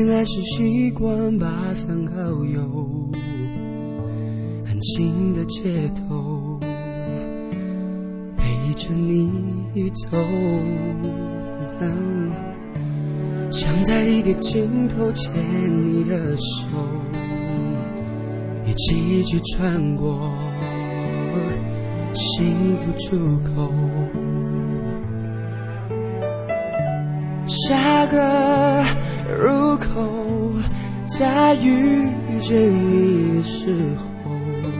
恋爱时习惯把伞靠右，安静的街头陪着你走，想在地铁尽头牵你的手，一起去穿过幸福出口。下个入口，在遇见你的时候，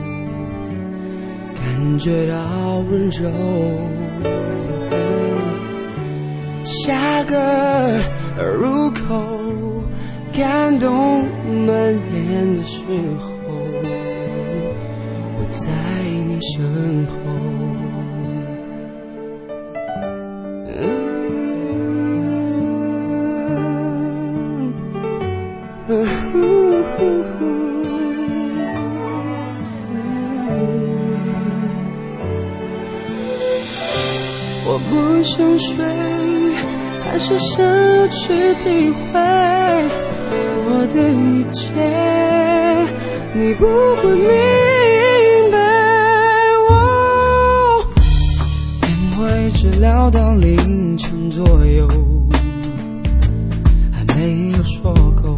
感觉到温柔。下个入口，感动蔓延的时候，我在你身后。我不想睡，还是想要去体会我的一切，你不会明白我，因为治疗到凌晨左右，还没有说够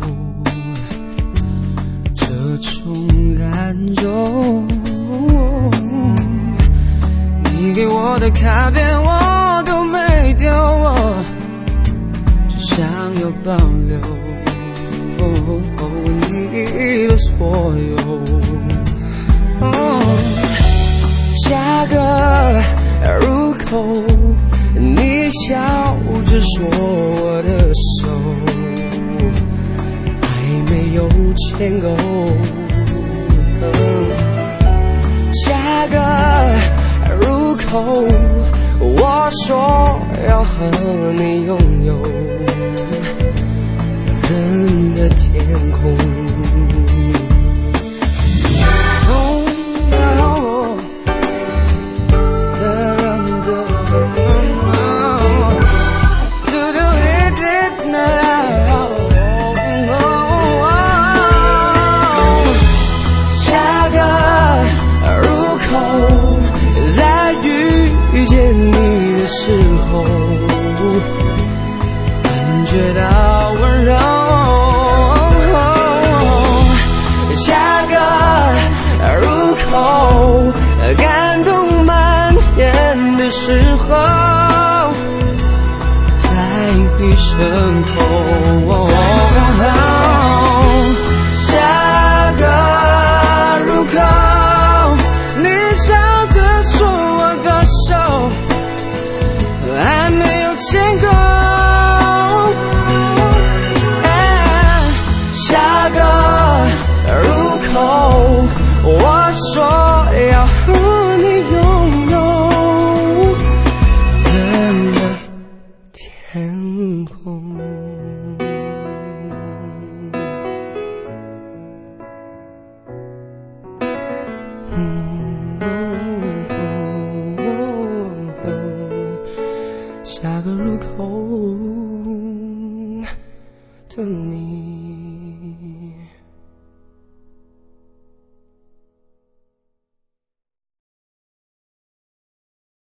这种感受。你给我的卡片我都没丢，我只想要保留你的所有。下个入口，你笑着说我的手还没有牵够。下个入口，我说要和你拥有人的天空。遇见你的时候，感觉到温柔。下个入口，感动蔓延的时候，在你身后。下个入口，你笑着说我的手还没有牵够。下个入口，我说要和你拥有人的天空。下个入口的你。